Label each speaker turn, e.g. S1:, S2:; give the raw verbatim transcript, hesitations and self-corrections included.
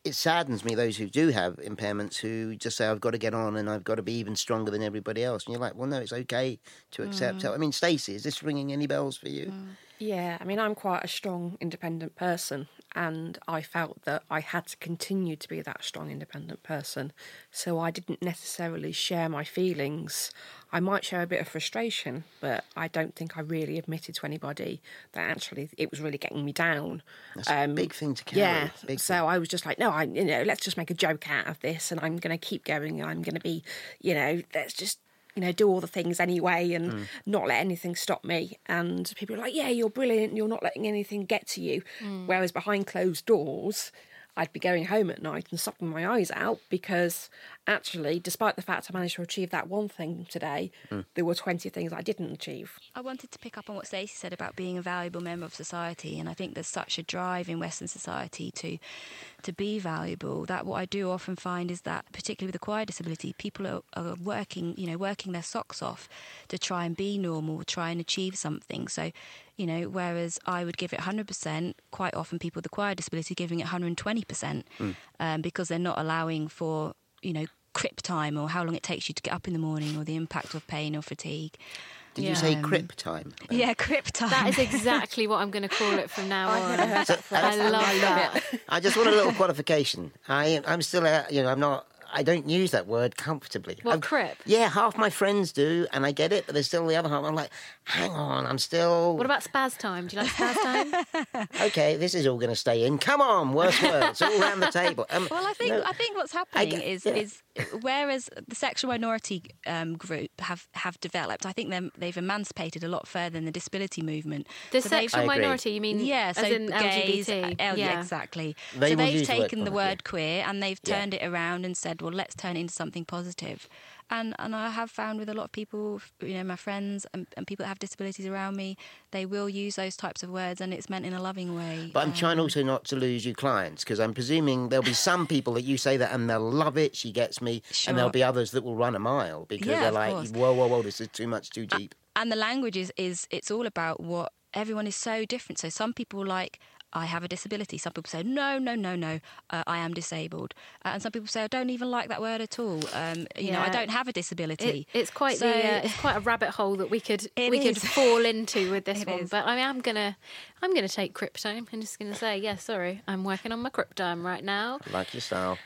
S1: it saddens me, those who do have impairments, who just say, I've got to get on and I've got to be even stronger than everybody else. And you're like, well, no, it's okay to accept help. I mean, Stacey, is this ringing any bells for you?
S2: Mm. Yeah, I mean, I'm quite a strong, independent person, and I felt that I had to continue to be that strong, independent person. So I didn't necessarily share my feelings. I might share a bit of frustration, but I don't think I really admitted to anybody that actually it was really getting me down.
S1: That's um, a big thing to carry.
S2: Yeah,
S1: big
S2: so
S1: thing.
S2: I was just like, no, I, you know, let's just make a joke out of this, and I'm going to keep going. I'm going to be, you know, let's just, you know, do all the things anyway and mm. not let anything stop me. And people are like, yeah, you're brilliant, you're not letting anything get to you. Mm. Whereas behind closed doors, I'd be going home at night and sopping my eyes out because actually, despite the fact I managed to achieve that one thing today, mm. there were twenty things I didn't achieve.
S3: I wanted to pick up on what Stacey said about being a valuable member of society, and I think there's such a drive in Western society to to be valuable that what I do often find is that, particularly with acquired disability, people are, are working, you know, working their socks off to try and be normal, try and achieve something. So, you know, whereas I would give it one hundred percent, quite often people with acquired disability are giving it one hundred twenty percent mm. um, because they're not allowing for, you know, crip time or how long it takes you to get up in the morning or the impact of pain or fatigue.
S1: Did yeah. you say crip time? Ben?
S3: Yeah, crip time.
S4: That is exactly what I'm going to call it from now on. So, I love that.
S1: I just want a little qualification. I, I'm still, uh, you know, I'm not... I don't use that word comfortably.
S4: What,
S1: I've,
S4: crip?
S1: Yeah, half my friends do, and I get it, but there's still the other half. I'm like, hang on, I'm still...
S4: What about spaz time? Do you like spaz time?
S1: Okay, this is all going to stay in. Come on, worse words, all around the table. Um,
S3: well, I think
S1: no,
S3: I think what's happening
S1: I,
S3: is
S1: yeah.
S3: is whereas the sexual minority um, group have, have developed, I think they've emancipated a lot further than the disability movement.
S4: The
S3: so
S4: sexual minority, you mean?
S3: Yeah, so
S4: as in
S3: gays,
S4: L G B T.
S3: Uh,
S4: yeah,
S3: exactly.
S1: They
S3: so
S1: will
S3: they've
S1: use
S3: taken
S1: the
S3: the
S1: word,
S3: word queer and they've turned
S1: yeah.
S3: it around and said, well, let's turn it into something positive. And and I have found with a lot of people, you know, my friends and, and people that have disabilities around me, they will use those types of words and it's meant in a loving way.
S1: But I'm
S3: um,
S1: trying also not to lose you clients because I'm presuming there'll be some people that you say that and they'll love it, she gets me,
S3: sure.
S1: and there'll be others that will run a mile because
S3: yeah,
S1: they're like,
S3: course.
S1: whoa, whoa, whoa, this is too much, too deep.
S3: And the language is, is it's all about what everyone is so different. So some people like, I have a disability. Some people say, no, no, no, no, uh, I am disabled. Uh, and some people say, I don't even like that word at all. Um, you yeah. know, I don't have a disability.
S4: It, it's quite
S3: so,
S4: the, uh, it's quite a rabbit hole that we could we
S3: is.
S4: could fall into with this
S3: it
S4: one.
S3: Is.
S4: But I mean, I'm gonna I'm gonna take crip time. I'm just gonna say, yeah, sorry, I'm working on my crip time right now.
S1: Like your style.